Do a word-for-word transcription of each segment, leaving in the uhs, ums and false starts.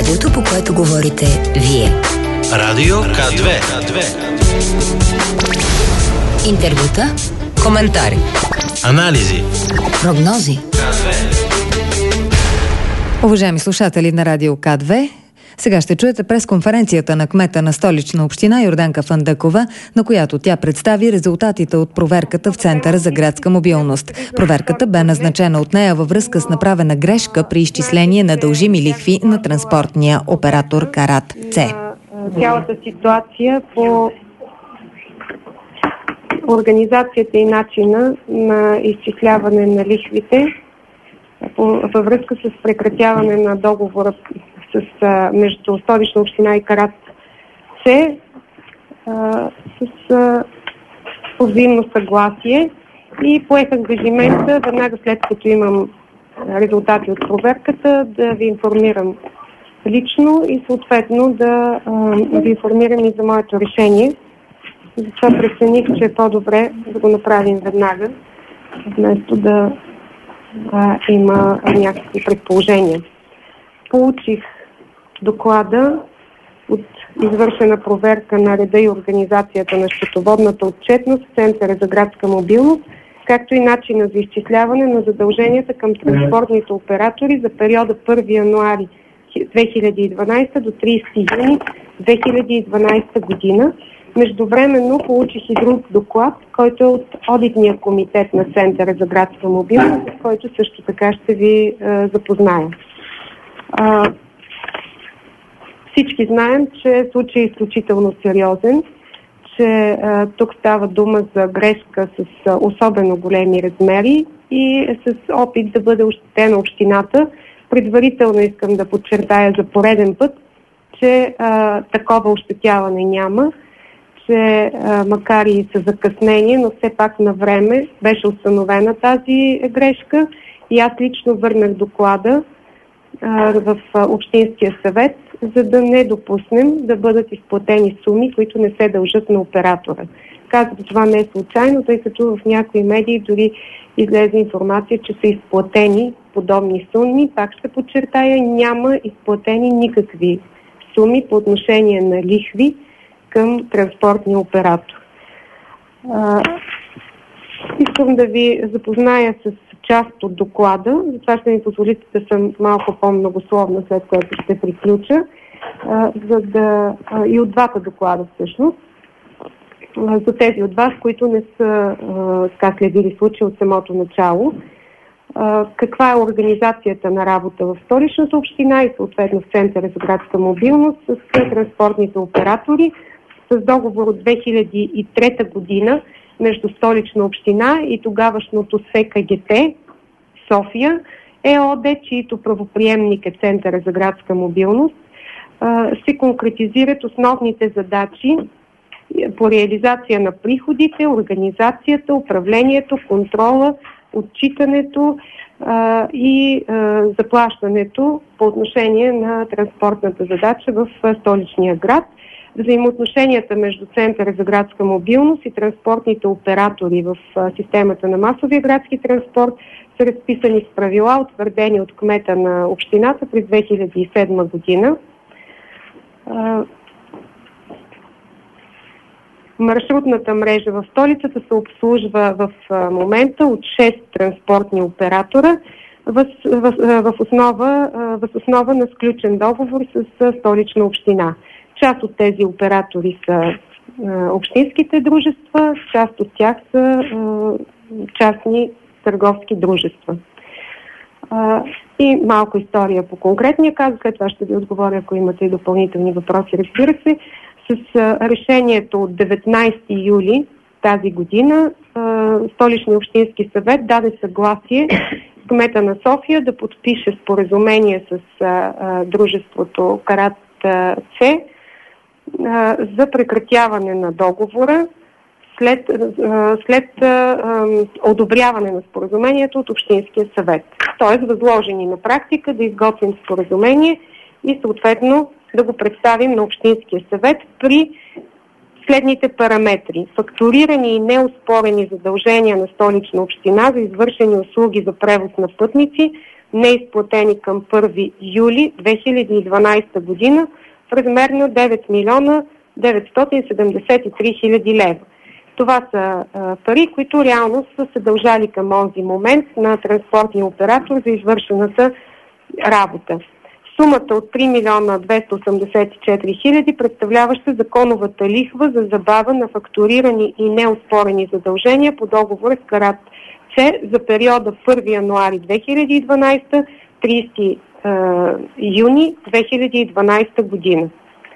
Радиото, по което говорите вие. Радио К две. Интервюта, коментари, анализи, прогнози. Уважаеми слушатели на Радио К две, сега ще чуете пресконференцията на кмета на Столична община Йорданка Фандъкова, на която тя представи резултатите от проверката в Центъра за градска мобилност. Проверката бе назначена от нея във връзка с направена грешка при изчисление на дължими лихви на транспортния оператор Карат С. Цялата ситуация по организацията и начина на изчисляване на лихвите във връзка с прекратяване на договора с, а, между Столична община и Карат С, а, с а, взаимно съгласие и поех ангажимента веднага след като имам резултати от проверката да ви информирам лично и съответно да а, ви информирам и за моето решение. Затова прецених, че е по-добре да го направим веднага, вместо да а, има някакви предположения. Получих доклада от извършена проверка на реда и организацията на счетоводната отчетност в Центъра за градска мобилност, както и начина за изчисляване на задълженията към транспортните оператори за периода първи януари две хиляди и дванадесета до тридесети юни две хиляди и дванадесета година. Междувременно получих и друг доклад, който е от Одитния комитет на Центъра за градска мобилност, с който също така ще ви е, запозная. А, всички знаем, че случай е изключително сериозен, че а, тук става дума за грешка с а, особено големи размери и с опит да бъде ощетена общината. Предварително искам да подчертая за пореден път, че а, такова ощетяване няма, че а, макар и с закъснение, но все пак на време беше установена тази грешка и аз лично върнах доклада в Общинския съвет, за да не допуснем да бъдат изплатени суми, които не се дължат на оператора. Казвам, това не е случайно, тъй като в някои медии дори излезе информация, че са изплатени подобни суми. Пак ще подчертая, няма изплатени никакви суми по отношение на лихви към транспортния оператор. А, искам да ви запозная с част от доклада, затова ще ми позволите да съм малко по-многословна, след което ще приключа, а, за да, а, и от двата доклада всъщност, а, за тези от вас, които не са така следили случая от самото начало. А, каква е организацията на работа в Столичната община и съответно в Центъра за градска мобилност с транспортните оператори с договор от две хиляди и трета година между Столична община и тогавашното С К Г Т София ЕООД, чието правоприемник е Центъра за градска мобилност, се конкретизират основните задачи по реализация на приходите, организацията, управлението, контрола, отчитането а, и а, заплащането по отношение на транспортната задача в столичния град. Взаимоотношенията между Центъра за градска мобилност и транспортните оператори в системата на масовия градски транспорт са разписани с правила, утвърдени от кмета на общината през две хиляди и седма година. Маршрутната мрежа в столицата се обслужва в момента от шест транспортни оператора в, в, в, основа, в основа на сключен договор с Столична община. Част от тези оператори са а, общинските дружества, част от тях са а, частни търговски дружества. А, и малко история по конкретния казус, след това ще ви отговоря, ако имате и допълнителни въпроси, разбира се. С а, решението от деветнадесети юли тази година а, Столичния общински съвет даде съгласие кмета на София да подпише споразумение с а, а, дружеството Карат С за прекратяване на договора след, след а, одобряване на споразумението от Общинския съвет. Тоест възложени на практика да изготвим споразумение и съответно да го представим на Общинския съвет при следните параметри. Фактурирани и неоспорени задължения на Столична община за извършени услуги за превоз на пътници неизплатени към първи юли две хиляди и дванадесета година в размер на девет милиона деветстотин седемдесет и три хиляди лева. Това са а, пари, които реално са се дължали към онзи момент на транспортния оператор за извършената работа. Сумата от три милиона двеста осемдесет и четири хиляди представляваща законовата лихва за забава на фактурирани и неоспорени задължения по договора с Карат С за периода първи януари две хиляди и дванадесета – тридесети юни две хиляди и дванадесета година.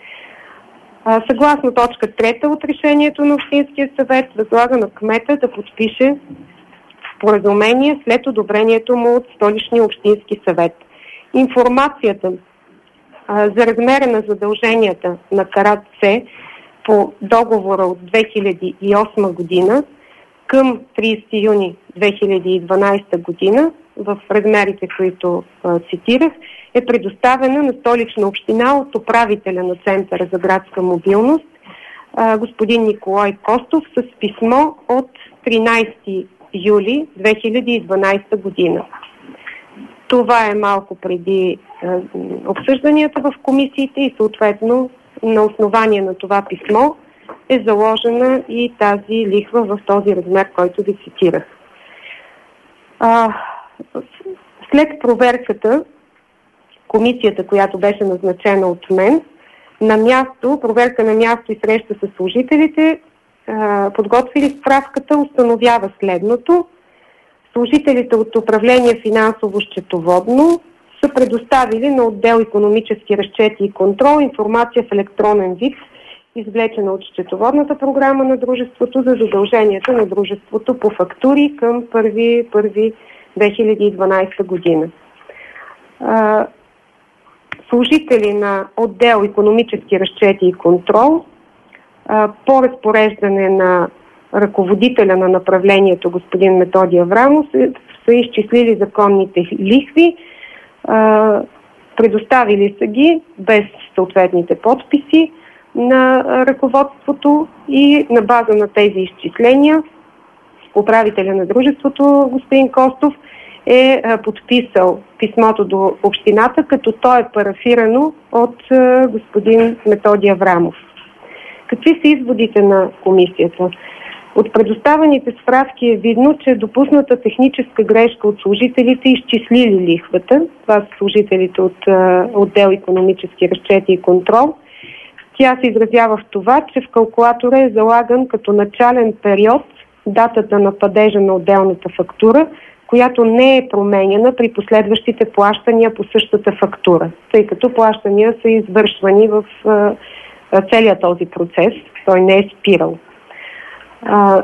Съгласно точка трета от решението на Общинския съвет, възлага на кмета да подпише споразумение след одобрението му от Столичния общински съвет. Информацията а, за размера на задълженията на Карат С по договора от две хиляди и осма година към тридесети юни две хиляди и дванадесета година в размерите, които а, цитирах, е предоставена на Столична община от управителя на Центъра за градска мобилност, а, господин Николай Костов, с писмо от тринадесети юли две хиляди и дванадесета година. Това е малко преди а, обсъжданията в комисиите и съответно на основание на това писмо е заложена и тази лихва в този размер, който ви цитирах. А, след проверката, комисията, която беше назначена от мен, на място, проверка на място и среща с служителите, а, подготвили справката, установява следното. Служителите от управление финансово-счетоводно са предоставили на отдел икономически разчети и контрол информация в електронен вид, извлечена от счетоводната програма на дружеството за задълженията на дружеството по фактури към първи януари две хиляди и дванадесета година. А, служители на отдел икономически разчети и контрол а, по разпореждане на ръководителя на направлението господин Методи Аврамов са изчислили законните лихви, а, предоставили са ги без съответните подписи на ръководството и на база на тези изчисления управителя на дружеството господин Костов е а, подписал писмото до общината, като то е парафирано от а, господин Методи Аврамов. Какви са изводите на комисията? От предоставените справки е видно, че е допусната техническа грешка от служителите, изчислили лихвата. Това са служителите от а, отдел икономически разчети и контрол. Тя се изразява в това, че в калкулатора е залаган като начален период датата на падежа на отделната фактура, която не е променена при последващите плащания по същата фактура, тъй като плащания са извършвани в а, целият този процес. Той не е спирал. А,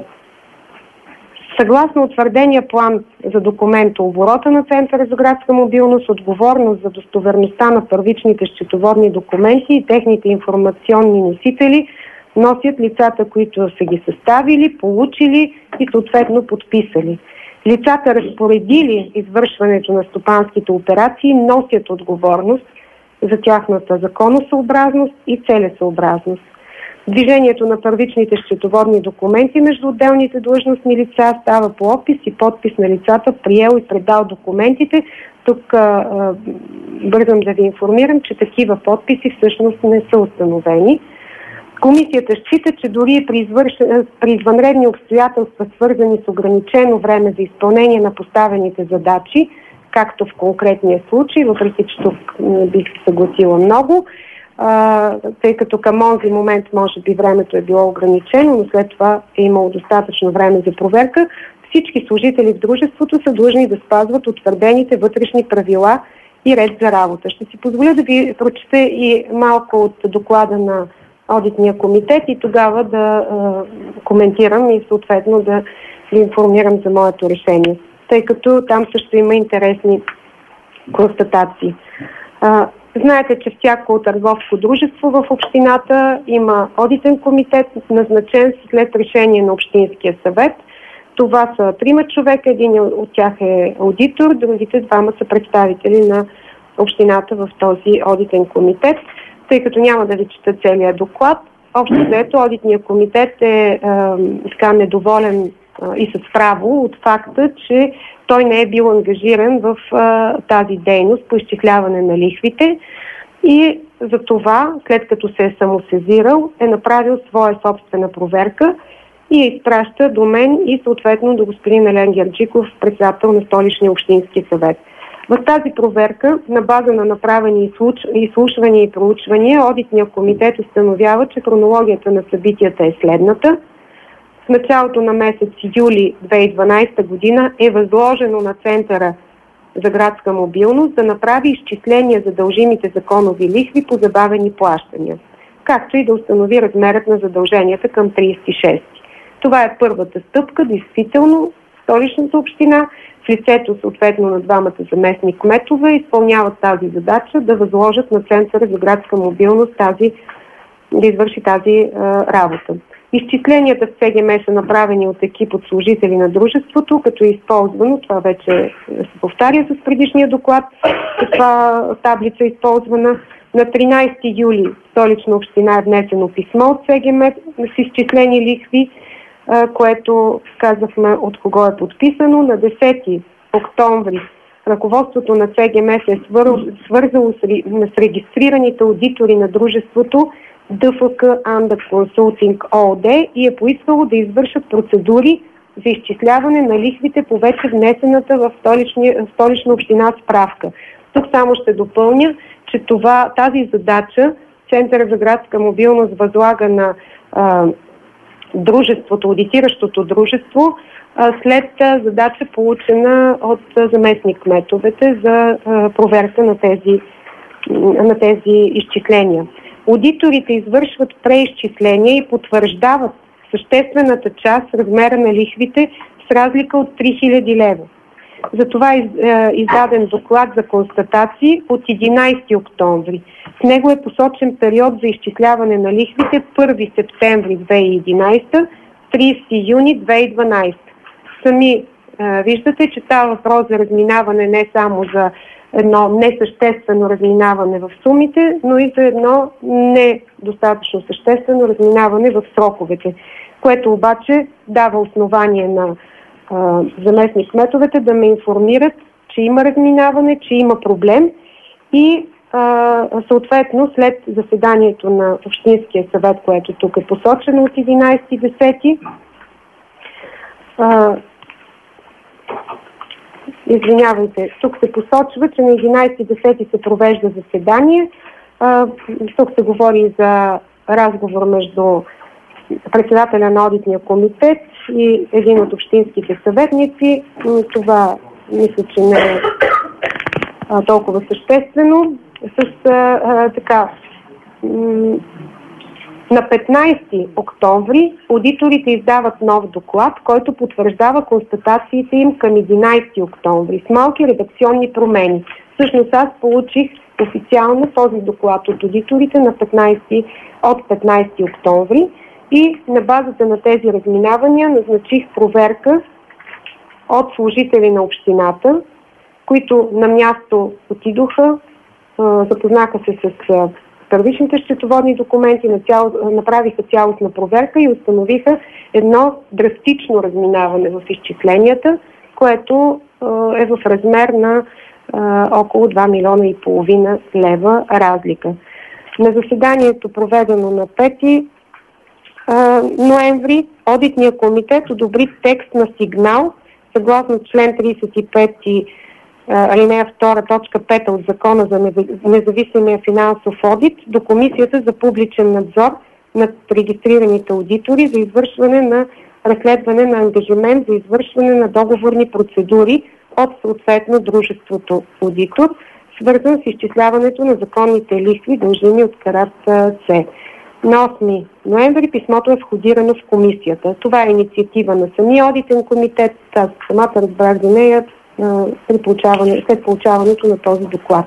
съгласно утвърдения план за документооборота на Центъра за градска мобилност, отговорност за достоверността на първичните счетоводни документи и техните информационни носители носят лицата, които са ги съставили, получили и съответно подписали. Лицата, разпоредили извършването на стопанските операции, носят отговорност за тяхната законосъобразност и целесъобразност. Движението на първичните счетоводни документи между отделните длъжностни лица става по опис и подпис на лицата, приел и предал документите. Тук а, а, бързам да ви информирам, че такива подписи всъщност не са установени. Комисията счита, че дори при, извърш... при извънредни обстоятелства, свързани с ограничено време за изпълнение на поставените задачи, както в конкретния случай, въпреки че тук не бих се съгласила много, а, тъй като към онзи момент може би времето е било ограничено, но след това е имало достатъчно време за проверка, всички служители в дружеството са длъжни да спазват утвърдените вътрешни правила и ред за работа. Ще си позволя да ви прочета и малко от доклада на Одитния комитет и тогава да а, коментирам и съответно да ви информирам за моето решение, тъй като там също има интересни констатации. А, знаете, че всяко търговско дружество в общината има одитен комитет, назначен след решение на Общинския съвет. Това са трима човека, един от тях е аудитор, другите двама са представители на общината в този одитен комитет. Тъй като няма да ви чета целият доклад, общо взето одитния комитет е, е така недоволен а, и с право от факта, че той не е бил ангажиран в а, тази дейност по изчисляване на лихвите и за това, след като се е самосезирал, е направил своя собствена проверка и я изпраща до мен и съответно до господин Елен Герджиков, председател на Столичния общински съвет. В тази проверка, на база на направени изслушвания и проучвания, одитният комитет установява, че хронологията на събитията е следната. В началото на месец юли две хиляди и дванадесета година е възложено на Центъра за градска мобилност да направи изчисления за дължимите законови лихви по забавени плащания, както и да установи размерът на задълженията към тридесет и шести. Това е първата стъпка, действително Столичната община в лицето съответно на двамата заместник кметове изпълняват тази задача да възложат на Центъра за градска мобилност тази, да извърши тази а, работа. Изчисленията в ЦГМ са направени от екип от служители на дружеството, като е използвано, това вече се повтаря с предишния доклад, каква таблица е използвана. На тринадесети юли Столична община е внесено писмо от ЦГМ с изчислени лихви, което казахме от кого е подписано. На десети октомври ръководството на ЦГМ се е свързало с регистрираните аудитори на дружеството ДФК Anda Consulting ООД и е поискало да извършат процедури за изчисляване на лихвите по вече внесената в Столична, Столична община справка. Тук само ще допълня, че това, тази задача Центъра за градска мобилност възлага на а, дружеството, аудитиращото дружество, а, след а, задача получена от а, заместник кметовете за а, проверка на тези, на тези изчисления. Аудиторите извършват преизчисления и потвърждават съществената част, размера на лихвите с разлика от три хиляди лева. Затова е издаден доклад за констатации от единадесети октомври. В него е посочен период за изчисляване на лихвите първи септември две хиляди и единадесета, тридесети юни две хиляди и дванадесета. Сами е, виждате, че става въпрос за разминаване не само за едно несъществено разминаване в сумите, но и за едно недостатъчно съществено разминаване в сроковете, което обаче дава основание на а, заместник кметовете да ме информират, че има разминаване, че има проблем и а, съответно след заседанието на Общинския съвет, което тук е посочено от единадесети десети, а, Извинявайте, тук се посочва, че на единадесети десети се провежда заседание. А, тук се говори за разговор между председателя на одитния комитет и един от общинските съветници. Това мисля, че не е а, толкова съществено. С а, а, така... М- На петнадесети октомври аудиторите издават нов доклад, който потвърждава констатациите им към единадесети октомври с малки редакционни промени. Всъщност аз получих официално този доклад от аудиторите на петнадесети, от петнадесети октомври и на базата на тези разминавания назначих проверка от служители на общината, които на място отидоха, запознаха се с първичните счетоводни документи, направиха цялостна проверка и установиха едно драстично разминаване в изчисленията, което е в размер на около два милиона и половина лева разлика. На заседанието, проведено на пети ноември, одитният комитет одобри текст на сигнал, съгласно член тридесет и пети алинея втора, точка пета от Закона за независимия финансов одит до Комисията за публичен надзор над регистрираните аудитори за извършване на разследване на ангажимент за извършване на договорни процедури от съответно дружеството аудитор, свързан с изчисляването на законните лихви, дължими от карат С. На осми ноември писмото е входирано в комисията. Това е инициатива на самия одитен комитет. Аз самата разбрах за нея след, получаване, след получаването на този доклад.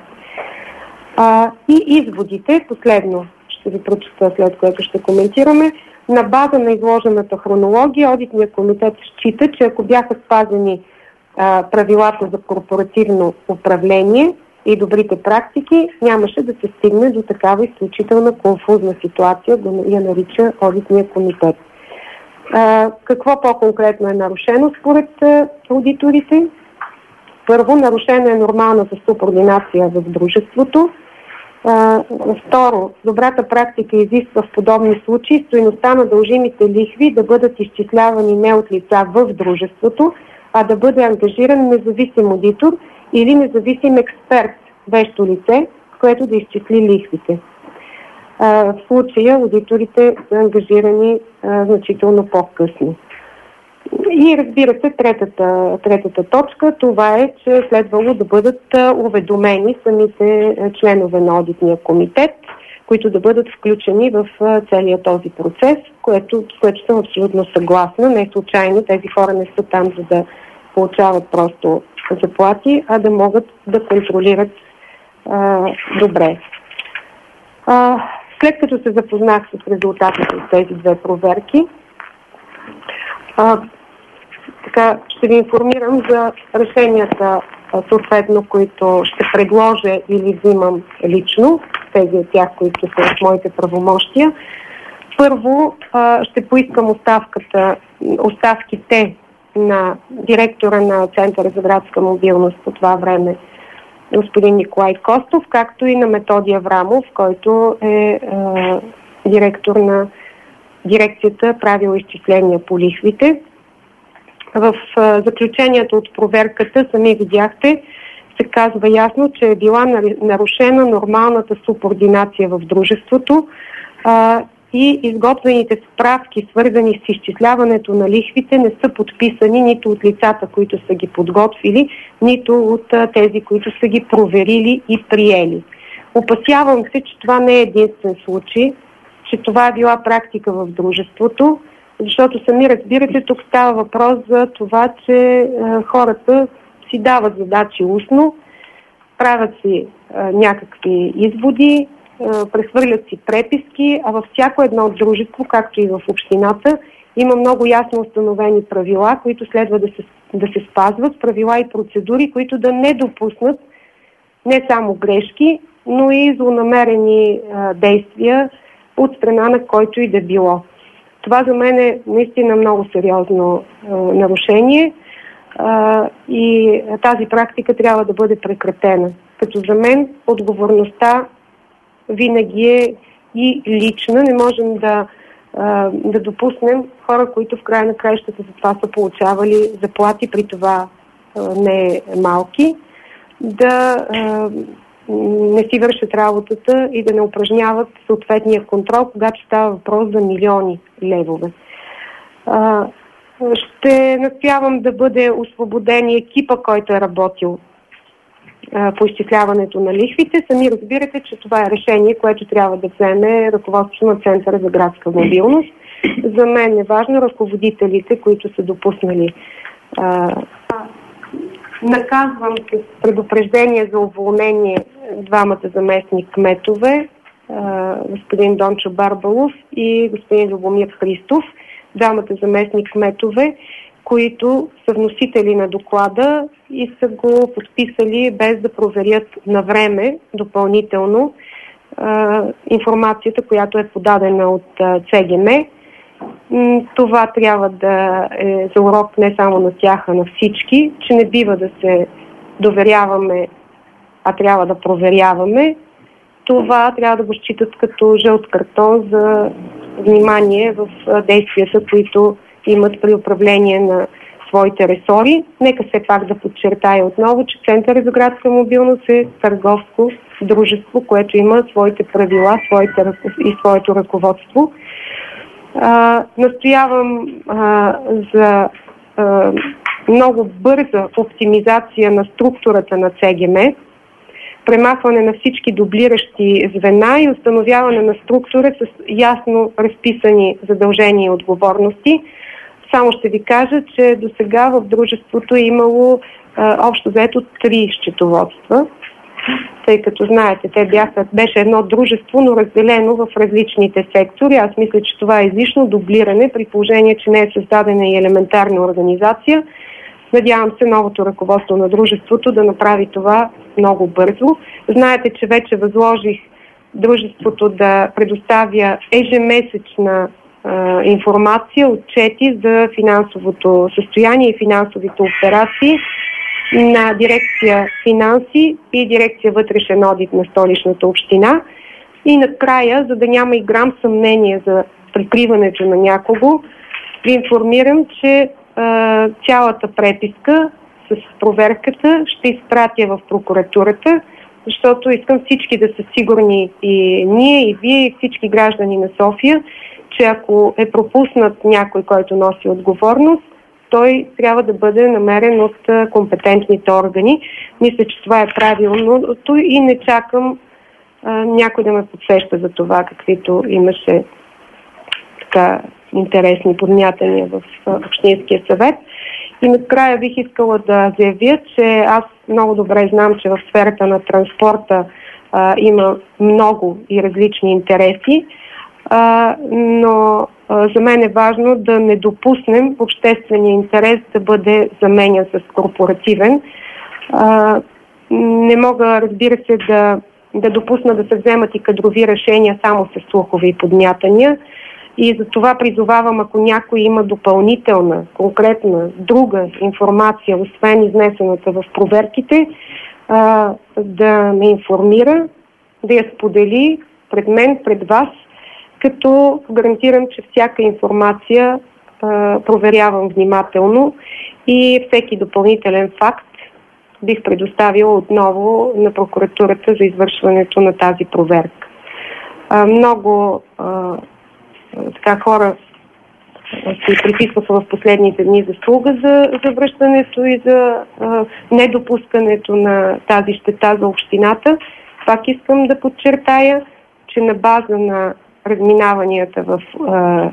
А, и изводите, последно ще ви прочета, след което ще коментираме. На база на изложената хронология, одитният комитет счита, че ако бяха спазени а, правилата за корпоративно управление и добрите практики, нямаше да се стигне до такава изключителна конфузна ситуация, го я нарича одитния комитет. А, какво по-конкретно е нарушено според а, аудиторите? Първо, нарушена е нормалната субординация в дружеството. А, второ, добрата практика изисква в подобни случаи стойността на дължимите лихви да бъдат изчислявани не от лица в дружеството, а да бъде ангажиран независим аудитор или независим експерт, вещо лице, което да изчисли лихвите. А, в случая аудиторите са ангажирани а, значително по-късно. И разбира се, третата, третата точка, това е, че следвало да бъдат уведомени самите членове на одитния комитет, които да бъдат включени в целия този процес, което, с което съм абсолютно съгласна. Не случайно тези хора не са там, за да получават просто заплати, а да могат да контролират а, добре. А, след като се запознах с резултатите от тези две проверки, а, така, ще ви информирам за решенията, съответно, които ще предложа или взимам лично, тези от тях, които са в моите правомощия. Първо, ще поискам оставката, оставките на директора на Центъра за градска мобилност по това време, господин Николай Костов, както и на Методи Аврамов, който е, е директор на дирекцията правило изчисления по лихвите. В заключението от проверката, сами видяхте, се казва ясно, че е била нарушена нормалната субординация в дружеството а, и изготвените справки, свързани с изчисляването на лихвите, не са подписани нито от лицата, които са ги подготвили, нито от а, тези, които са ги проверили и приели. Опасявам се, че това не е единствен случай, че това е била практика в дружеството, защото сами разбирате, тук става въпрос за това, че е, хората си дават задачи устно, правят си е, някакви изводи, е, прехвърлят си преписки, а във всяко едно дружество, както и в общината, има много ясно установени правила, които следва да се, да се спазват, правила и процедури, които да не допуснат не само грешки, но и злонамерени е, действия от страна на който и да било. Това за мен е наистина много сериозно е, нарушение е, и тази практика трябва да бъде прекратена. Като за мен отговорността винаги е и лична. Не можем да, е, да допуснем хора, които в края на краищата за това са получавали заплати, при това е, не малки, да е, не си вършат работата и да не упражняват съответния контрол, когато става въпрос за милиони левове. А, ще настоявам да бъде освободен екипа, който е работил а, по изчисляването на лихвите. Сами разбирате, че това е решение, което трябва да вземе ръководството на Центъра за градска мобилност. За мен е важно ръководителите, които са допуснали а, наказвам с предупреждение за уволнение двамата заместник кметове, господин Дончо Барбалов и господин Любомир Христов, двамата заместник кметове, които са вносители на доклада и са го подписали без да проверят на време допълнително информацията, която е подадена от ЦГМ. Това трябва да е за урок не само на тях, а на всички, че не бива да се доверяваме, а трябва да проверяваме. Това трябва да го считат като жълт картон за внимание в действията, които имат при управление на своите ресори. Нека все пак да подчертая отново, че Център за градска мобилност е търговско дружество, което има своите правила своите, и своето ръководство. А, настоявам а, за а, много бърза оптимизация на структурата на ЦГМ, премахване на всички дублиращи звена и установяване на структура с ясно разписани задължения и отговорности. Само ще ви кажа, че до сега в дружеството е имало а, общо взето три счетоводства, тъй като знаете, те бяха, беше едно дружество, но разделено в различните сектори. Аз мисля, че това е излишно дублиране, при положение, че не е създадена и елементарна организация. Надявам се новото ръководство на дружеството да направи това много бързо. Знаете, че вече възложих дружеството да предоставя ежемесечна а, информация, отчети за финансовото състояние и финансовите операции на дирекция финанси и дирекция вътрешен одит на Столичната община. И накрая, за да няма и грам съмнение за прикриването на някого, ви информирам, че а, цялата преписка с проверката ще изпратя в прокуратурата, защото искам всички да са сигурни, и ние, и вие, и всички граждани на София, че ако е пропуснат някой, който носи отговорност, той трябва да бъде намерен от компетентните органи. Мисля, че това е правилното и не чакам а, някой да ме подсеща за това, каквито имаше така интересни подмятания в Общинския съвет. И накрая бих искала да заявя, че аз много добре знам, че в сферата на транспорта а, има много и различни интереси, а, но а, за мен е важно да не допуснем обществения интерес да бъде заменен с корпоративен. А, не мога, разбира се, да, да допусна да се вземат и кадрови решения само с слухови и подмятания. И за това призовавам, ако някой има допълнителна, конкретна, друга информация, освен изнесената в проверките, а, да ме информира, да я сподели пред мен, пред вас, като гарантирам, че всяка информация а, проверявам внимателно и всеки допълнителен факт бих предоставила отново на прокуратурата за извършването на тази проверка. А, много а, така хора се приписваха в последните дни заслуга за, за връщането и за а, недопускането на тази щета за общината. Пак искам да подчертая, че на база на разминаванията в, а,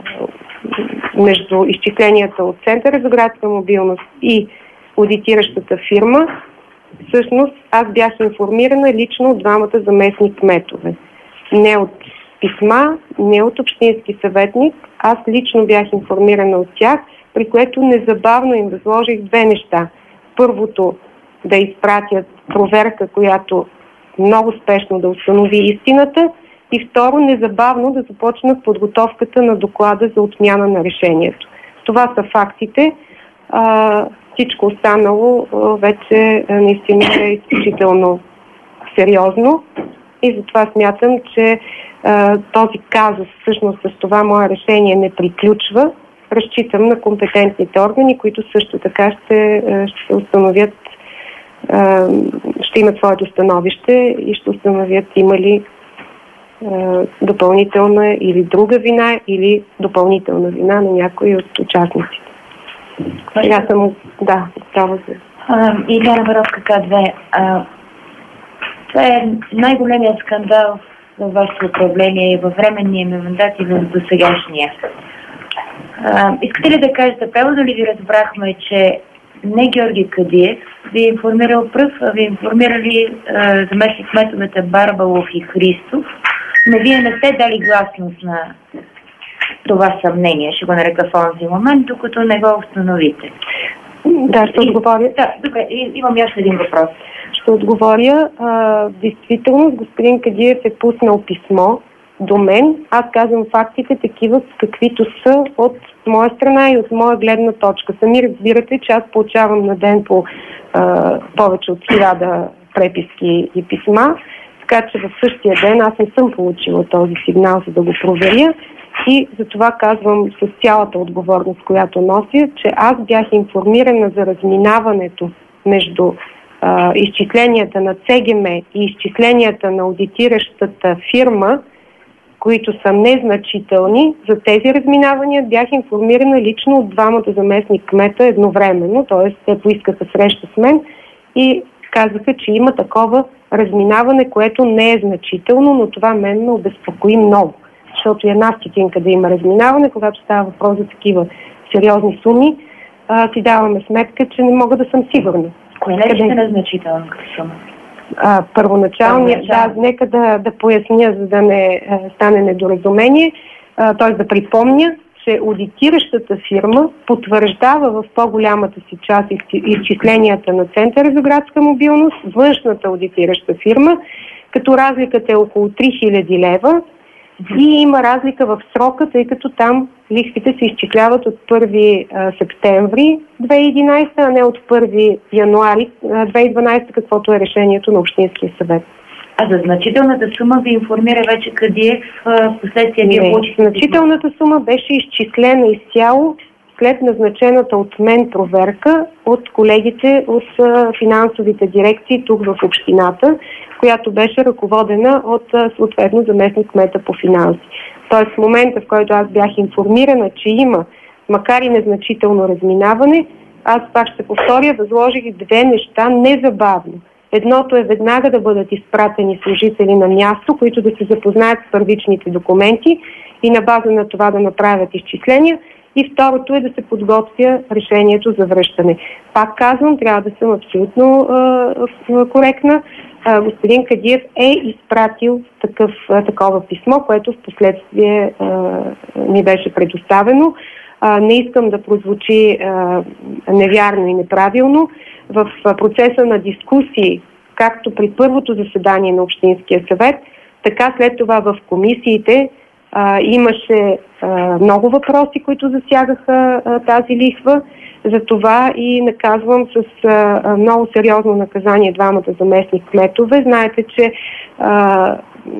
между изчисленията от Центъра за градска мобилност и одитиращата фирма, всъщност аз бях информирана лично от двамата заместник кметове. Не от писма, не от общински съветник, аз лично бях информирана от тях, при което незабавно им възложих две неща. Първото, да изпратят проверка, която много спешно да установи истината, и второ, незабавно да започнат подготовката на доклада за отмяна на решението. Това са фактите. А, всичко останало а, вече а, наистина е изключително сериозно и затова смятам, че а, този казус всъщност с това мое решение не приключва. Разчитам на компетентните органи, които също така ще, ще установят, а, ще имат своето становище и ще установят има ли допълнителна или друга вина, или допълнителна вина на някои от участниците. Сега съм, да, готова за... Илияна Баровска, К две. А, това е най-големият скандал във вашето управление и във временния ми мандат и до сегашния. А, искате ли да кажете, правилно ли ви разбрахме, че не Георги Кадиев ви е информирал пръв, а ви информирали заместник кметовете Барбалов и Христов, но вие не сте дали гласност на това съмнение, ще го нарека в онзи момент, докато не го установите. Да, ще отговоря. Да, добре, имам още един въпрос. Ще отговоря. А, действително, господин Кадиев е пуснал писмо до мен. Аз казвам фактите такива, каквито са от моя страна и от моя гледна точка. Сами разбирате, че аз получавам на ден по а, повече от хиляда преписки и писма, така че в същия ден аз не съм получила този сигнал, за да го проверя и затова казвам с цялата отговорност, която нося, че аз бях информирана за разминаването между а, изчисленията на ЦГМ и изчисленията на аудитиращата фирма, които са незначителни. За тези разминавания бях информирана лично от двамата заместник кмета едновременно, т.е. те поискаха среща с мен и казаха, че има такова разминаване, което не е значително, но това мен ме обезпокои много. Защото една стотинка да има разминаване, когато става въпрос за такива сериозни суми, а, си даваме сметка, че не мога да съм сигурна. Кое не е незначително като сума? А, първоначалния, да, нека да, да поясня, за да не а, стане недоразумение, т.е. да припомня, че аудитиращата фирма потвърждава в по-голямата си част изчисленията на Центъра за градска мобилност, външната аудитираща фирма, като разликата е около три хиляди лева, И има разлика в срока, тъй като там лихвите се изчисляват от първи септември две хиляди и единадесета, а не от първи януари две хиляди и дванадесета, каквото е решението на Общинския съвет. А за значителната сума ви информира вече Кадиев, в последствие вие получите? Значителната сума беше изчислена изцяло след назначената от мен проверка от колегите от финансовите дирекции тук в общината, която беше ръководена от съответно заместник кмета по финанси. Тоест в момента, в който аз бях информирана, че има, макар и незначително разминаване, аз пак ще повторя, възложих две неща незабавно. Едното е веднага да бъдат изпратени служители на място, които да се запознаят с първичните документи и на база на това да направят изчисления. И второто е да се подготвя решението за връщане. Пак казвам, трябва да съм абсолютно е, коректна. Е, господин Кадиев е изпратил такъв, е, такова писмо, което в последствие е, ми беше предоставено. Е, не искам да прозвучи е, невярно и неправилно. В процеса на дискусии, както при първото заседание на Общинския съвет, така след това в комисиите, А, имаше а, много въпроси, които засягаха а, тази лихва. Затова и наказвам с а, много сериозно наказание двамата заместник кметове. Знаете, че а,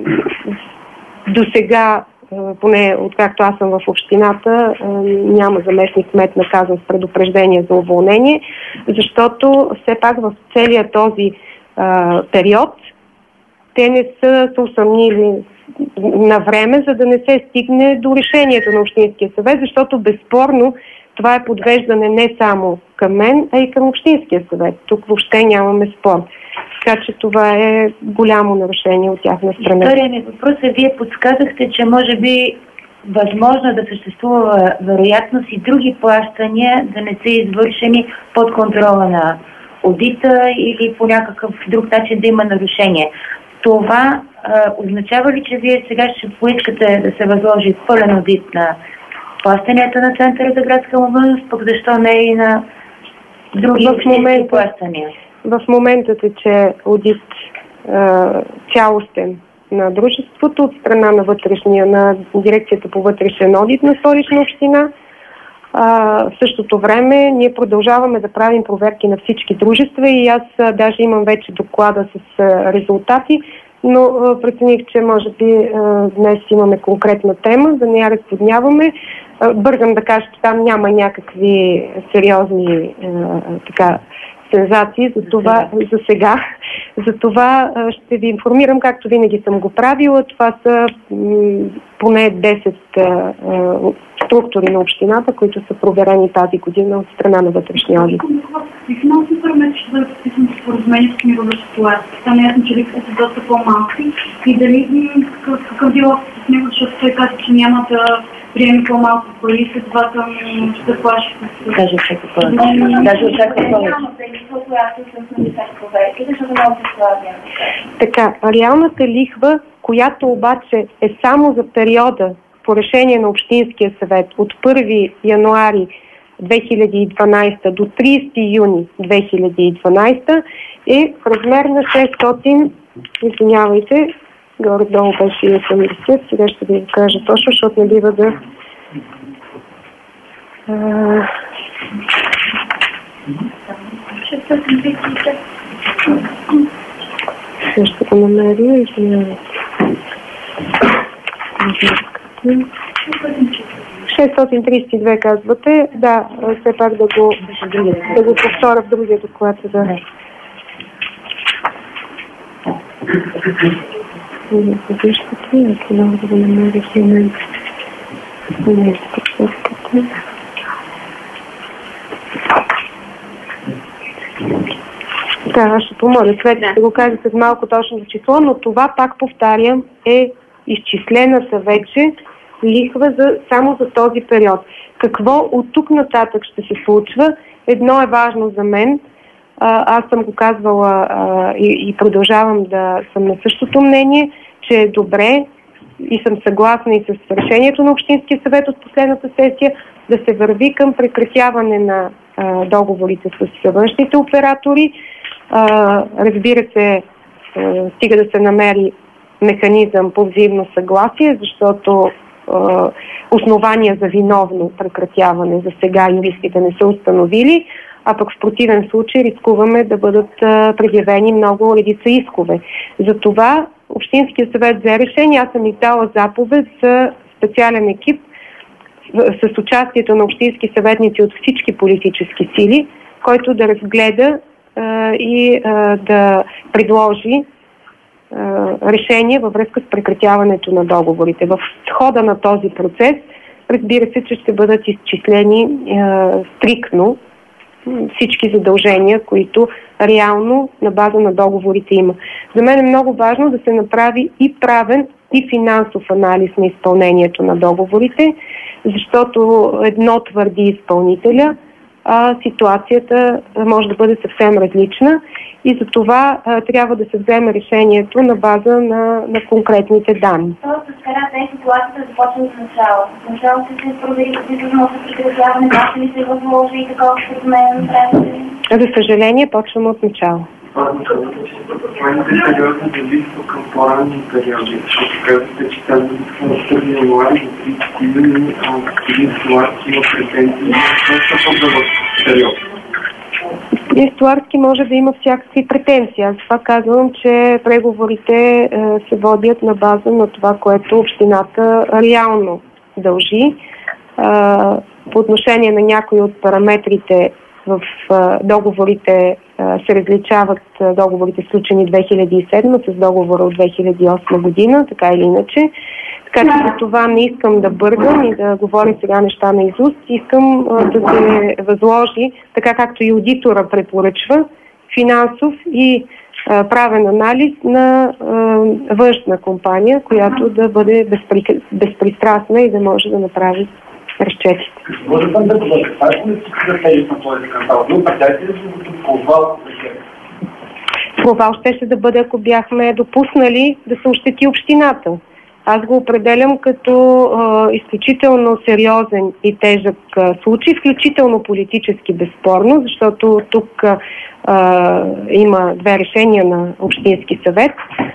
до сега, а, поне откакто аз съм в общината, а, няма заместник кмет наказан с предупреждение за уволнение, защото все пак в целия този а, период те не са се усъмнили на време, за да не се стигне до решението на Общинския съвет, защото безспорно това е подвеждане не само към мен, а и към Общинския съвет. Тук въобще нямаме спор. Така че това е голямо нарушение от тяхна страна. Втория ми въпрос е, вие подсказахте, че може би възможно да съществува вероятност и други плащания да не са извършени под контрола на одита или по някакъв друг начин да има нарушение. Това а, означава ли, че вие сега ще поискате да се възложи пълен одит на плащанията на Центъра за градска мобилност, пък защо не и на други общински плащания? В момента тече одит а, цялостен на дружеството от страна на вътрешния, на дирекцията по вътрешен одит на Столична община. А, в същото време ние продължаваме да правим проверки на всички дружества и аз а, даже имам вече доклада с а, резултати, но а, прецених, че може би а, днес имаме конкретна тема, да не я разподняваме. А, бързам да кажа, че там няма някакви сериозни а, така сензации, за това за сега. За това а, ще ви информирам, както винаги съм го правила. Това са м, поне десет а, а, структури на общината, които са проверени тази година от страна на вътрешния одит. И финансови параметри ще бъдат вписани в споразумението с мировата ситуация. Стане ясно, че лихвите са доста по-малки и дали какъв бил с него, защото той каза, че няма да приеме по-малко пари, след това там ще да плаща. Даже очаква повече. Даже очаква повече. Така, реалната лихва, която обаче е само за периода по решение на Общинския съвет от първи януари две хиляди и дванадесета до тридесети юни две хиляди и дванадесета е в размер на шестстотин, извинявайте, горе-долу беше и осемдесет, сега ще ви кажа точно, защото не бива да... Сега ще го намеря, извинявайте. шестстотин тридесет и две казвате, да, все пак да го, да го повторя в другия доклад. Да. Подвижката, ако много да го намеря в момента. Не, подвижката. Да, аз ще помоля след да го кажа с малко точно число, но това, пак повтарям, е изчислената вече лихва за, само за този период. Какво от тук нататък ще се случва? Едно е важно за мен. А, аз съм го казвала а, и, и продължавам да съм на същото мнение, че е добре и съм съгласна и с решението на Общинския съвет от последната сесия да се върви към прекратяване на а, договорите с външните оператори. А, разбира се, а, стига да се намери механизъм по взаимно съгласие, защото а, основания за виновно прекратяване за сега юристите не са установили, а пък в противен случай рискуваме да бъдат а, предявени много редица искове. Затова Общинския съвет взе решение, аз съм издала заповед за специален екип с участието на общински съветници от всички политически сили, който да разгледа а, и а, да предложи а, решение във връзка с прекратяването на договорите. В хода на този процес, разбира се, че ще бъдат изчислени а, стриктно всички задължения, които реално на база на договорите има. За мен е много важно да се направи и правен, и финансов анализ на изпълнението на договорите, защото едно твърди изпълнителя, а ситуацията може да бъде съвсем различна и за това а, трябва да се вземе решението на база на, на конкретните данни. Тоест, с карата е ситуацията да започне от начало. В началото се провери действително с прекратяване, както ли се възложи и такова като мен направите? За съжаление, почваме от начало. Военните периоди зависят към по-ранни периоди, защото казвате, че тази от първи януари до тридесети юни господин Столарски има претенции за по-дълъг период. Господин Столарски може да има всякакви претенции. Аз това казвам, че преговорите е, се водят на база на това, което общината реално дължи. Е, по отношение на някои от параметрите в а, договорите а, се различават а, договорите сключени две хиляди и седма с договора от две хиляди и осма година, така или иначе. Така че за това не искам да бъргам и да говоря сега неща на изуст. Искам а, да се възложи, така както и аудитора препоръчва, финансов и а, правен анализ на а, външна компания, която да бъде безпри... безпристрастна и да може да направи разчетите. Може да да бъде каква е да тежест на този скандал? Вие определяте ли се за провал? Провал щеше да бъде, ако бяхме допуснали да се ощети общината. Аз го определям като а, изключително сериозен и тежък а, случай, включително политически безспорно, защото тук а, има две решения на Общински съвет,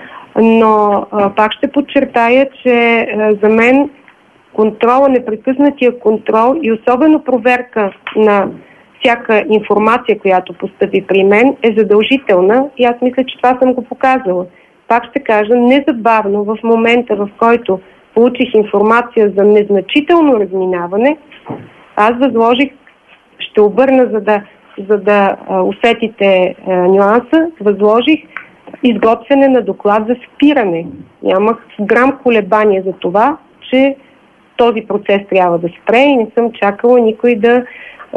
но а, пак ще подчертая, че а, за мен контрола, непрекъснатия контрол и особено проверка на всяка информация, която постъпи при мен, е задължителна и аз мисля, че това съм го показала. Пак ще кажа, незабавно в момента, в който получих информация за незначително разминаване, аз възложих, ще обърна, за да, за да а, усетите а, нюанса, възложих изготвяне на доклад за спиране. Нямах грам колебание за това, че този процес трябва да спре и не съм чакала никой да е,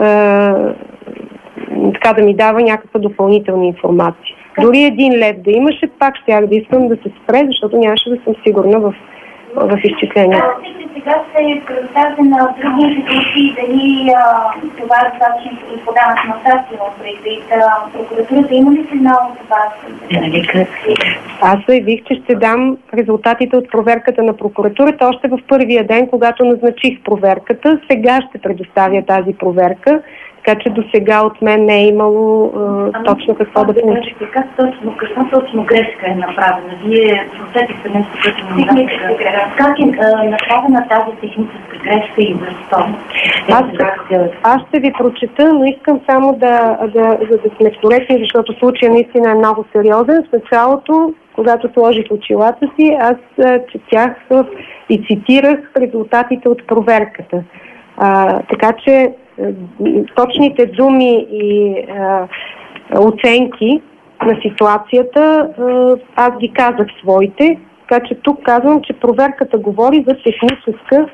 така да ми дава някаква допълнителна информация. Дори един лев да имаше, пак щях да искам да се спре, защото нямаше да съм сигурна в, в изчислението. Сега се предоставяте на други институции, дали това е достатъчно подават на статия предвид прокуратурата, има ли сигнал от вас? Аз заявих, че ще дам резултатите от проверката на прокуратурата още в първия ден, когато назначих проверката. Сега ще предоставя тази проверка, така че до сега от мен не е имало а, точно какво да получи. Как точно, каква точно грешка е направена? Вие усетихте нещо, което не знаете. Как е направена тази техническа грешка и защо? Аз, аз ще ви прочета, но искам само да, да, за да сме коректни, защото случай наистина е много сериозен. В началото, когато сложих очилата си, аз четях и цитирах резултатите от проверката. А, така че точните думи и а, оценки на ситуацията а, аз ги казах своите, така че тук казвам, че проверката говори за техническа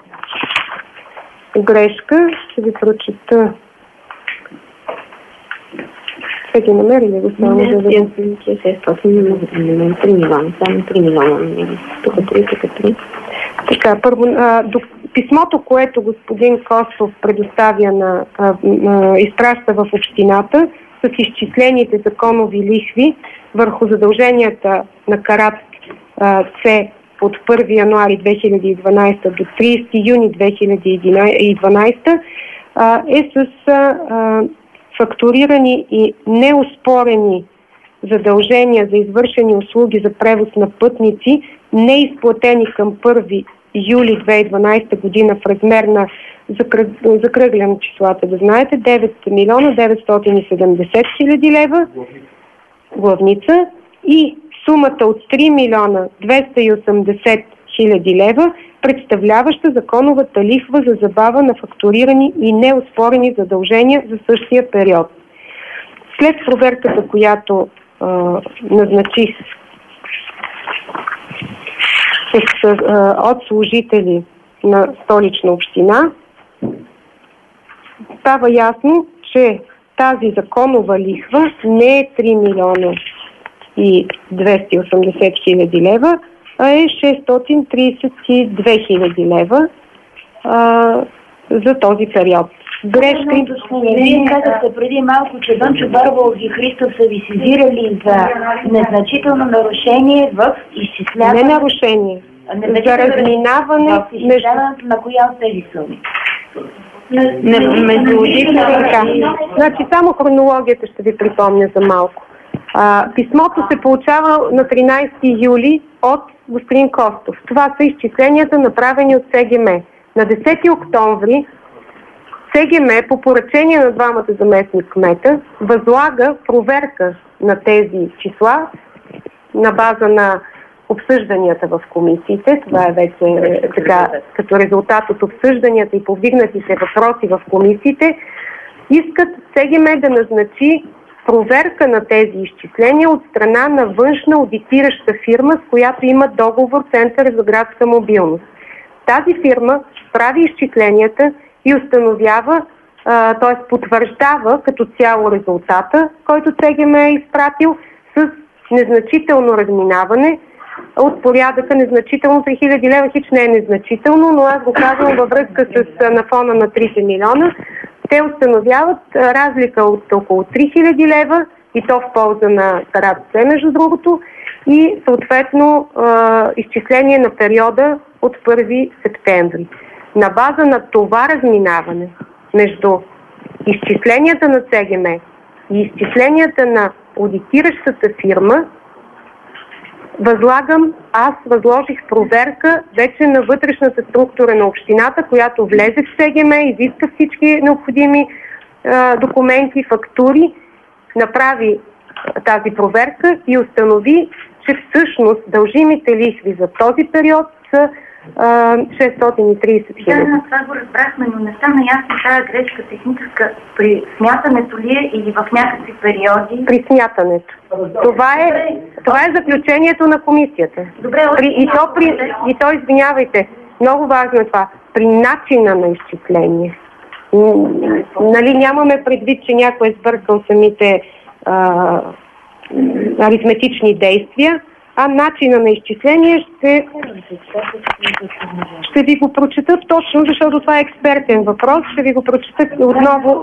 грешка. Ще ви прочета. Ще ги намери ли го само за да не три милиона, само три милиона. Тук три, тук три. Така, първо, а, до, писмото, което господин Костов предоставя на, а, а, изпраща в общината с изчислените законови лихви върху задълженията на Карат а, С от първи януари две хиляди и дванадесета до тридесети юни две хиляди и дванадесета а, е с а, фактурирани и неоспорени задължения за извършени услуги за превоз на пътници, неизплатени към първи юли две хиляди и дванадесета година в размер на, закръглям числата, да знаете, девет милиона деветстотин и седемдесет хиляди лева главница и сумата от три милиона двеста и осемдесет хиляди лева, представляваща законовата лихва за забава на фактурирани и неоспорени задължения за същия период. След проверката, която а, назначих с, а, от служители на Столична община, става ясно, че тази законова лихва не е три милиона и двеста и осемдесет хиляди лева, а е шестстотин тридесет и две хиляди лева а, за този период. Грешка и... Вие казахте преди малко, че Дънчо Барбалов и Христов са ви сезирали за незначително нарушение в изчисляване... Не нарушение, за разминаване... В изчисляването на коя от тези суми? Между така. Значи само хронологията ще ви припомня за малко. А, писмото се получава на тринадесети юли от господин Костов. Това са изчисленията, направени от СГМ. На десети октомври СГМ по поръчение на двамата заместник кмета възлага проверка на тези числа на база на обсъжданията в комисиите. Това е вече така, като резултат от обсъжданията и повдигнатите въпроси в комисиите. Искат СГМ да назначи проверка на тези изчисления от страна на външна аудитираща фирма, с която има договор Център за градска мобилност. Тази фирма прави изчисленията и установява, т.е. потвърждава като цяло резултата, който СГМ е изпратил с незначително разминаване от порядъка незначително три хиляди лева. Хич не е незначително, но аз го казвам във връзка с на фона на трите милиона. Те установяват разлика от около три хиляди лева и то в полза на град С, между другото, и съответно изчисление на периода от първи септември. На база на това разминаване между изчисленията на СГМ и изчисленията на аудитиращата фирма, възлагам, аз възложих проверка вече на вътрешната структура на общината, която влезе в СГМ, изиска всички необходими е, документи, фактури, направи тази проверка и установи, че всъщност дължимите лихви за този период са шестстотин и тридесет хиляди. Да, на това го разбрахме, но не стана ясно тази грешка техническа при смятането ли е или в някакви периоди? При смятането. Това е, това е заключението на комисията. Добре, при, и, то при, и то, извинявайте, много важно е това, при начина на изчисление. Нали, нямаме предвид, че някой е сбъркал самите а, аритметични действия, а начина на изчисление ще, ще ви го прочета точно, защото това е експертен въпрос. Ще ви го прочета отново.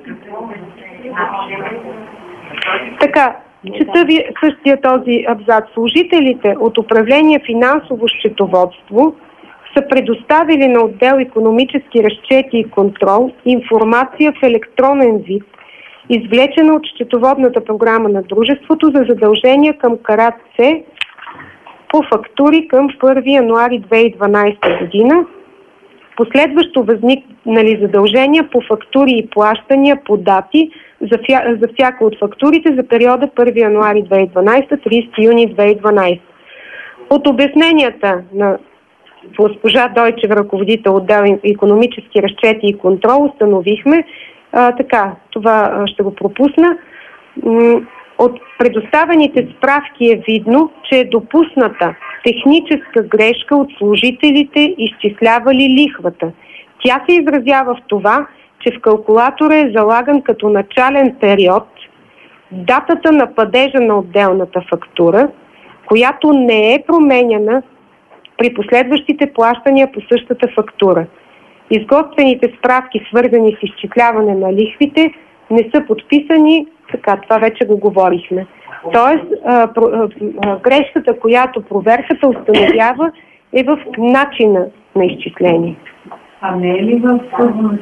Така, чета ви същия този абзац. Служителите от управление финансово счетоводство са предоставили на отдел икономически разчети и контрол информация в електронен вид, извлечена от счетоводната програма на дружеството за задължения към Карат С по фактури към първи януари две хиляди и дванадесета година, последващо възникнали задължения по фактури и плащания по дати за, фя... за всяка от фактурите за периода първи януари две хиляди и дванадесета – тридесети юни две хиляди и дванадесета. От обясненията на госпожа Дойчева, ръководител отдел икономически разчети и контрол, установихме, а, така, това ще го пропусна, от предоставените справки е видно, че е допусната техническа грешка от служителите, изчислявали лихвата. Тя се изразява в това, че в калкулатора е залаган като начален период датата на падежа на отделната фактура, която не е променяна при последващите плащания по същата фактура. Изготвените справки, свързани с изчисляване на лихвите, не са подписани, така, това вече го говорихме. Тоест, а, а, а, грешката, която проверката установява, е в начина на изчисление. А не е ли в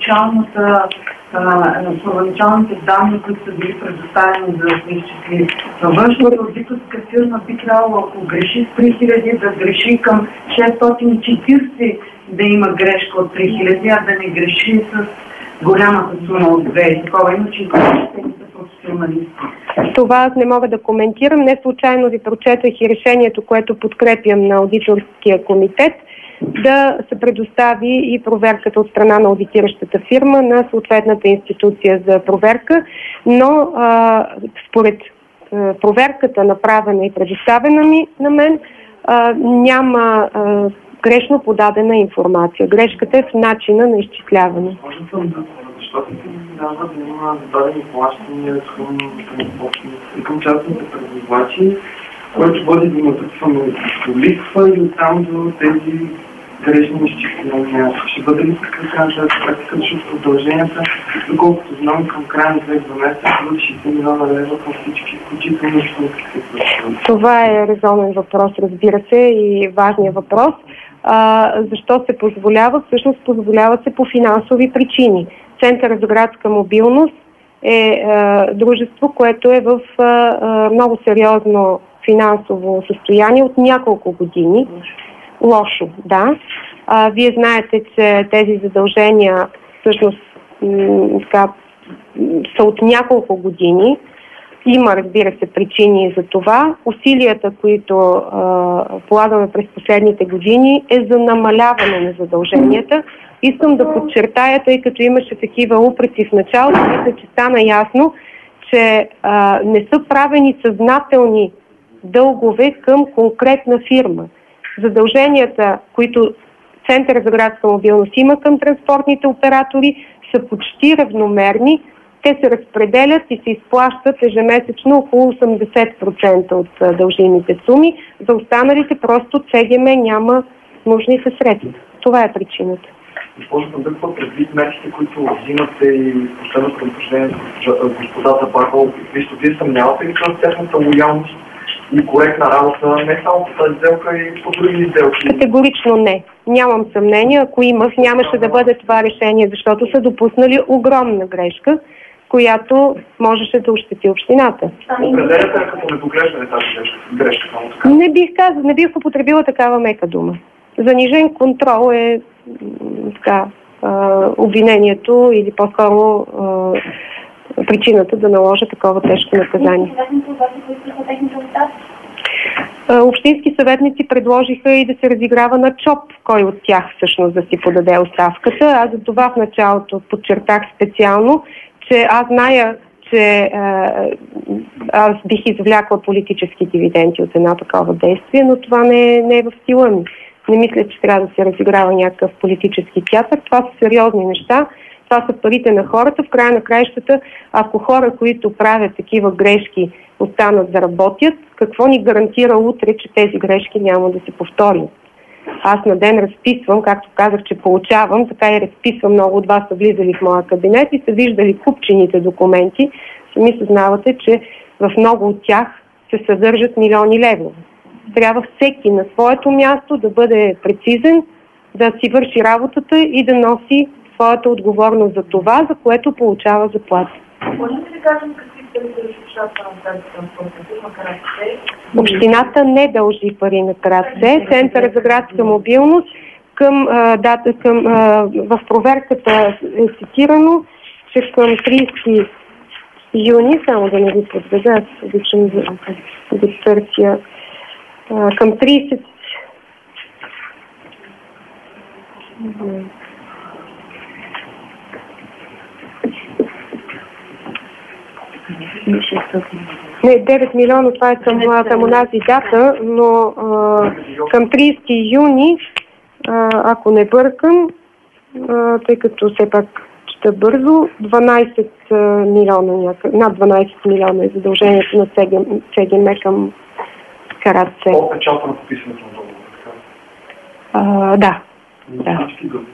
първоначалните данни, които са били предоставени за да изчисли Външната аудиторска фирма би трябвало, ако греши с три хиляди, да греши към шестстотин и четиридесет, да има грешка от три хиляди, а да не греши с голямата сума от две. Такова иначе грешите не са професионалисти. Това аз не мога да коментирам. Не случайно ви прочетах и решението, което подкрепям на аудиторския комитет, да се предостави и проверката от страна на аудитиращата фирма на съответната институция за проверка, но а, според а, проверката, направена и предоставена ми на мен, а, няма а, грешно подадена информация. Грешката е в начина на изчисляване. Защото се дава да има зададени плащания към, към, към частните превозвачи, който води до натрупване до лихва и оттам до тези грешни изчисления. Ще бъде ли прекратена практика, защото продълженията, доколкото знам, към края на две хиляди и дванадесета бъде шейсет милиона лева към всички, включително общинските. Това е резонен въпрос, разбира се, и важният въпрос. А, защо се позволява? Всъщност позволява се по финансови причини. Център за градска мобилност е а, дружество, което е в а, а, много сериозно финансово състояние от няколко години. Лошо, да. А, вие знаете, че тези задължения всъщност м- така, са от няколко години. Има, разбира се, причини за това. Усилията, които а, полагаме през последните години, е за намаляване на задълженията. Искам да подчертая, тъй като имаше такива упреци в началото, мисля, че стана ясно, че а, не са правени съзнателни дългове към конкретна фирма. Задълженията, които Център за градска мобилност има към транспортните оператори, са почти равномерни. Те се разпределят и се изплащат ежемесечно около осемдесет процента от дължимите суми. За останалите просто ЦГМ няма нужните средства. Това е причината. Госпожо Фандъкова, предвид мерките, които взимате и последното предупреждение с господата Бакъл, вие съмнявате ли към тяхната лоялност и коректна работа, не само по тази сделка, и по други сделки? Категорично не. Нямам съмнение. Ако имах, нямаше да бъде това решение, защото са допуснали огромна грешка, която можеше да ощети общината. Определяте ли като недоглеждане тази грешка? Не бих казал, не бих употребила такава мека дума. Занижен контрол е така, обвинението или по-скоро причината да наложа такова тежко наказание. Общински съветници предложиха и да се разиграва на ЧОП, кой от тях всъщност да си подаде оставката. Аз за това в началото подчертах специално, че аз зная, че аз бих извлякла политически дивиденти от едно такова действие, но това не е, не е в сила ми. Не мисля, че трябва да се разиграва някакъв политически театър. Това са сериозни неща. Това са парите на хората. В края на краищата, ако хора, които правят такива грешки, останат да работят, какво ни гарантира утре, че тези грешки няма да се повторят? Аз на ден разписвам, както казах, че получавам, така и разписвам. Много от вас са влизали в моя кабинет и са виждали купчените документи. Сами съзнавате, че в много от тях се съдържат милиони левове. Трябва всеки на своето място да бъде прецизен, да си върши работата и да носи своята отговорност за това, за което получава заплата. Може ли да кажем какви пари дължи общината на тази транспортна фирма КРАЦ? Общината не дължи пари на КРАЦ. Център за градска мобилност към, а, дата, към, а, в проверката е цитирано, че към тридесети юни, само да не ви подведа, аз обичам да, да търся, а, към тридесети Не, девет милиона, това е към, към онази дата, но а, към тридесети юни, а, ако не бъркам, а, тъй като все пак чета бързо, дванадесет милиона, няка, над дванадесет милиона е задължението на ЦГМ към КРАЦ. По печата на подписането на Да, договор, да. да.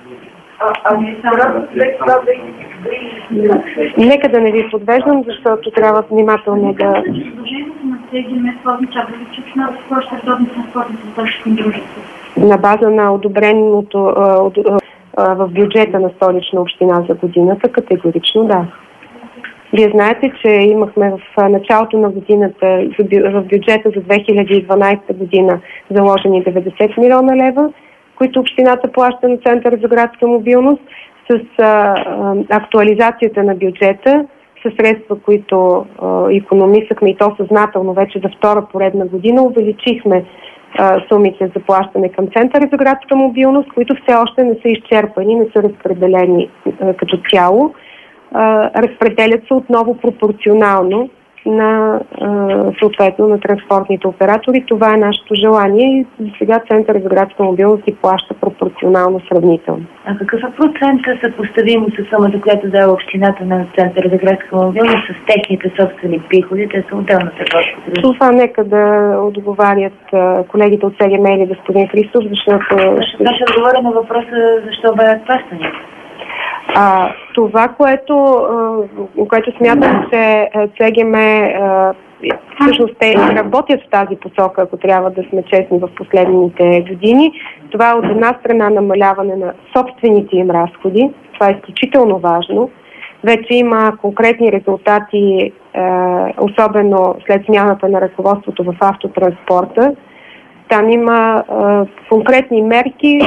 Нека да не ви подвеждам, защото трябва внимателно да... Задължението на ЦГМ това означава ли, че общината плаща редовни транспортни задачи към дружеството? На база на одобреното в бюджета на Столична община за годината, категорично да. Вие знаете, че имахме в началото на годината в бюджета за две хиляди и дванадесета година заложени деветдесет милиона лева, които общината плаща на Центъра за градска мобилност. С а, а, актуализацията на бюджета, със средства, които а, икономисахме и то съзнателно вече за втора поредна година, увеличихме а, сумите за плащане към Центъра за градска мобилност, които все още не са изчерпани, не са разпределени а, като цяло. А, разпределят се отново пропорционално на а, съответно на транспортните оператори. Това е нашето желание и за сега Център за градска мобилност ги плаща пропорционално сравнително. А какъв е процентът съпоставимо с сумата, която дава общината на Център за градска мобилност с техните собствени приходи? Те са отделна търговска дружество. Това нека да отговарят а, колегите от СГМ или господин Христов, защото... Ще ще отговоря на въпроса защо бъдат плащани. А, това, което, а, което смятам, че ЦГМ а, всъщност те работят в тази посока, ако трябва да сме честни в последните години. Това е от една страна намаляване на собствените им разходи. Това е изключително важно. Вече има конкретни резултати, а, особено след смяната на ръководството в автотранспорта. Там има а, конкретни мерки,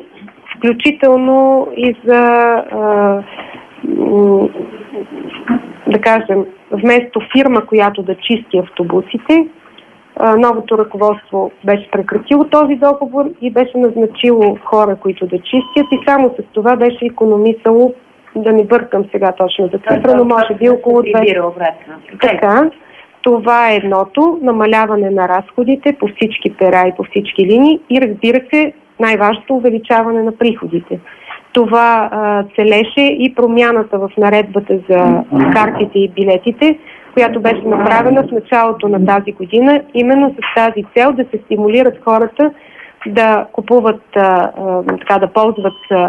включително и за, а, м, да кажем, вместо фирма, която да чисти автобусите, а, новото ръководство беше прекратило този договор и беше назначило хора, които да чистят, и само с това беше икономисало, да не бъркам сега точно за цифра, но може би около две. Така, това е едното, намаляване на разходите по всички пера и по всички линии и, разбира се, най-важното увеличаване на приходите. Това а, целеше и промяната в наредбата за картите и билетите, която беше направена в началото на тази година, именно с тази цел да се стимулират хората да купуват, а, а, така да ползват а,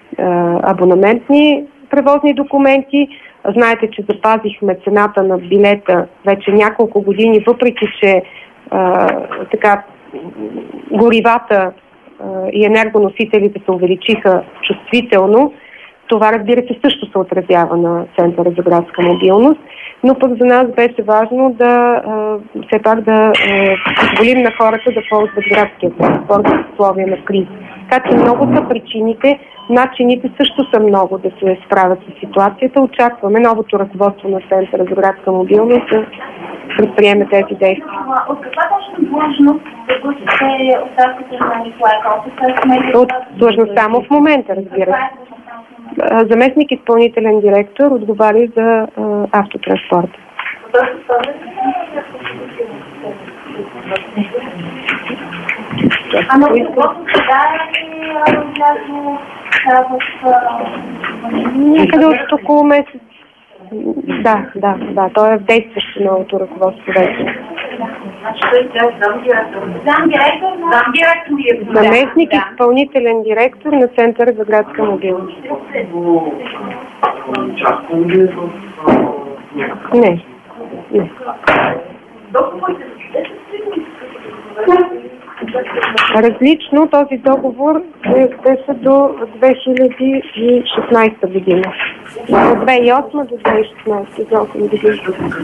абонаментни превозни документи. Знаете, че запазихме цената на билета вече няколко години, въпреки че а, така горивата и енергоносителите се увеличиха чувствително. Това, разбира се, също се отразява на Центъра за градска мобилност, но пък за нас беше важно да все пак да позволим на хората да ползват градския транспорт в условия на криза. Така че много са причините, начините също са много да се справят с ситуацията. Очакваме новото ръководство на Центъра за градска мобилност да предприеме тези действия. От каква точно длъжност да бъдете оставката на Николай Колчев? От длъжността му в момента, разбира се. Заместник изпълнителен директор отговаря за а, автотранспорта. А на въпросът сега е влязло в... Някъде от около месец. Да, да, да. Той е в действащо новото ръководство вече. Заместник изпълнителен директор на Центъра за градска мобилност. Не. Не. Различно този договор беше до две хиляди и шестнадесета година. От две хиляди и осма до две хиляди и шестнадесета, за осем години.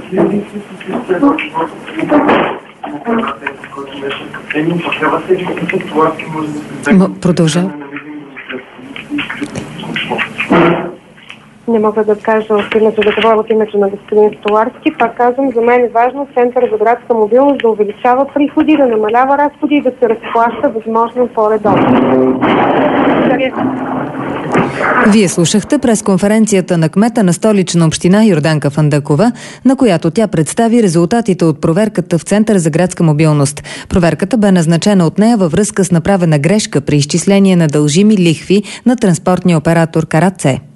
Продължа. Не мога да кажа от името, да говоря от името на господин Столарски. Пак казвам, за мен е важно Център за градска мобилност да увеличава приходи, да намалява разходи и да се разплаща възможно по-редовно. Вие слушахте пресконференцията на кмета на Столична община Йорданка Фандъкова, на която тя представи резултатите от проверката в Център за градска мобилност. Проверката бе назначена от нея във връзка с направена грешка при изчисление на дължими лихви на транспортния оператор Караце.